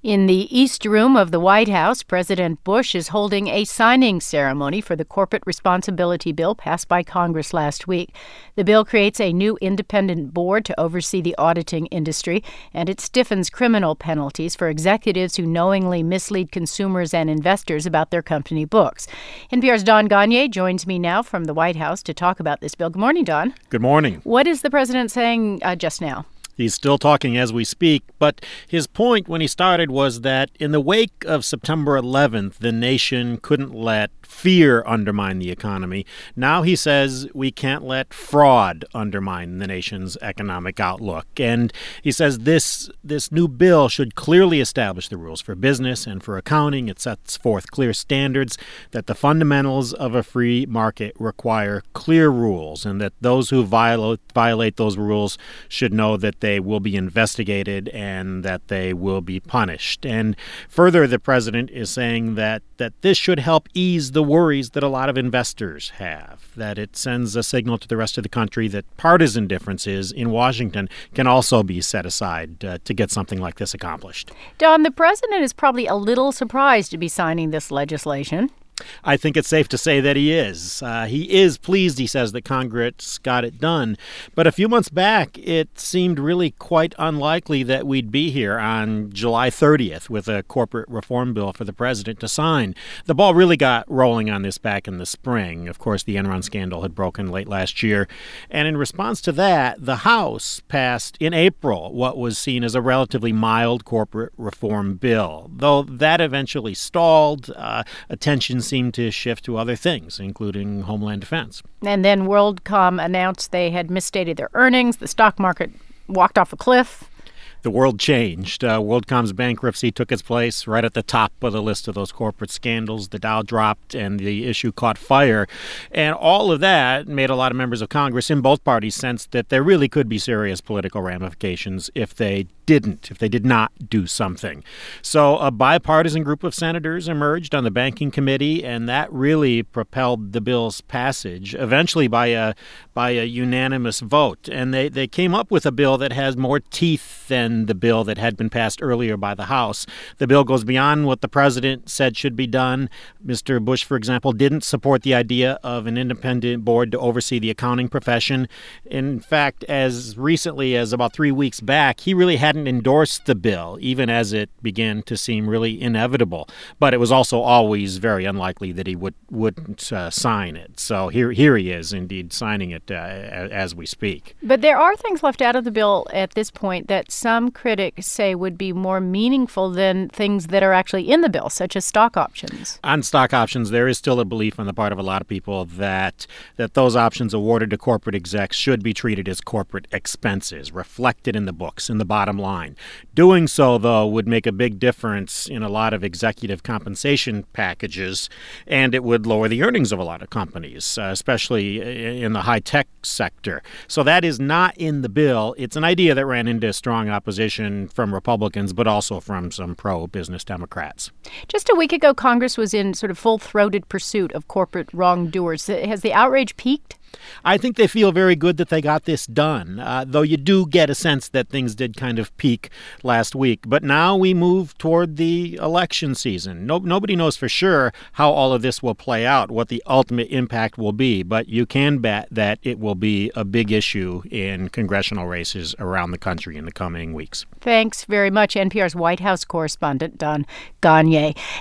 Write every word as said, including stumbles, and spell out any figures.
In the East Room of the White House, President Bush is holding a signing ceremony for the corporate responsibility bill passed by Congress last week. The bill creates a new independent board to oversee the auditing industry, and it stiffens criminal penalties for executives who knowingly mislead consumers and investors about their company books. N P R's Don Gonyea joins me now from the White House to talk about this bill. Good morning, Don. Good morning. What is the president saying uh, just now? He's still talking as we speak, but his point when he started was that in the wake of September eleventh, the nation couldn't let fear undermine the economy. Now he says we can't let fraud undermine the nation's economic outlook. And he says this this new bill should clearly establish the rules for business and for accounting. It sets forth clear standards that the fundamentals of a free market require clear rules, and that those who violate violate those rules should know that they will be investigated and that they will be punished. And further, the president is saying that that this should help ease the worries that a lot of investors have, that it sends a signal to the rest of the country that partisan differences in Washington can also be set aside uh, to get something like this accomplished. Don, the president is probably a little surprised to be signing this legislation. I think it's safe to say that he is. Uh, he is pleased, he says, that Congress got it done. But a few months back, it seemed really quite unlikely that we'd be here on July thirtieth with a corporate reform bill for the president to sign. The ball really got rolling on this back in the spring. Of course, the Enron scandal had broken late last year. And in response to that, the House passed in April what was seen as a relatively mild corporate reform bill. Though that eventually stalled, uh, attention seemed to shift to other things, including Homeland Defense. And then WorldCom announced they had misstated their earnings. The stock market walked off a cliff. The world changed. Uh, WorldCom's bankruptcy took its place right at the top of the list of those corporate scandals. The Dow dropped and the issue caught fire. And all of that made a lot of members of Congress in both parties sense that there really could be serious political ramifications if they didn't, if they did not do something. So a bipartisan group of senators emerged on the banking committee, and that really propelled the bill's passage, eventually by a by a unanimous vote. And they, they came up with a bill that has more teeth than the bill that had been passed earlier by the House. The bill goes beyond what the president said should be done. Mister Bush, for example, didn't support the idea of an independent board to oversee the accounting profession. In fact, as recently as about three weeks back, he really hadn't endorsed the bill, even as it began to seem really inevitable. But it was also always very unlikely that he would, wouldn't uh, sign it. So here, here he is, indeed, signing it uh, as we speak. But there are things left out of the bill at this point that some critics say would be more meaningful than things that are actually in the bill, such as stock options. On stock options, there is still a belief on the part of a lot of people that that those options awarded to corporate execs should be treated as corporate expenses, reflected in the books, in the bottom line. Doing so, though, would make a big difference in a lot of executive compensation packages, and it would lower the earnings of a lot of companies, uh, especially in the high-tech sector. So that is not in the bill. It's an idea that ran into strong opposition from Republicans, but also from some pro-business Democrats. Just a week ago, Congress was in sort of full-throated pursuit of corporate wrongdoers. Has the outrage peaked? I think they feel very good that they got this done, uh, though you do get a sense that things did kind of peak last week. But now we move toward the election season. No, nobody knows for sure how all of this will play out, what the ultimate impact will be. But you can bet that it will be a big issue in congressional races around the country in the coming weeks. Thanks very much, N P R's White House correspondent Don Gonyea.